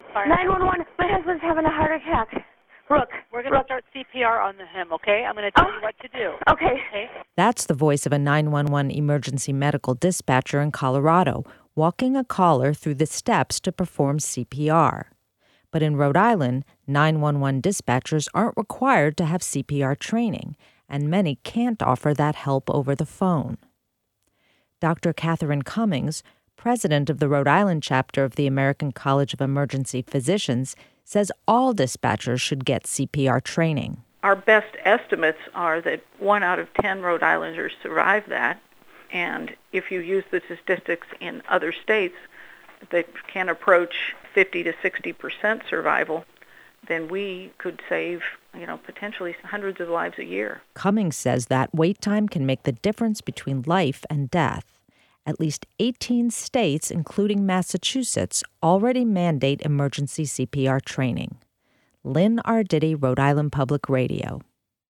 Fire. 911, my husband's having a heart attack. Rook. We're going to start CPR on him, okay? I'm going to tell you what to do. Okay. That's the voice of a 911 emergency medical dispatcher in Colorado, walking a caller through the steps to perform CPR. But in Rhode Island, 911 dispatchers aren't required to have CPR training, and many can't offer that help over the phone. Dr. Catherine Cummings, president of the Rhode Island chapter of the American College of Emergency Physicians, says all dispatchers should get CPR training. Our best estimates are that 1 out of 10 Rhode Islanders survive that, and if you use the statistics in other states that can approach 50 to 60% survival, then we could save, potentially hundreds of lives a year. Cummings says that wait time can make the difference between life and death. At least 18 states, including Massachusetts, already mandate emergency CPR training. Lynn Arditi, Rhode Island Public Radio.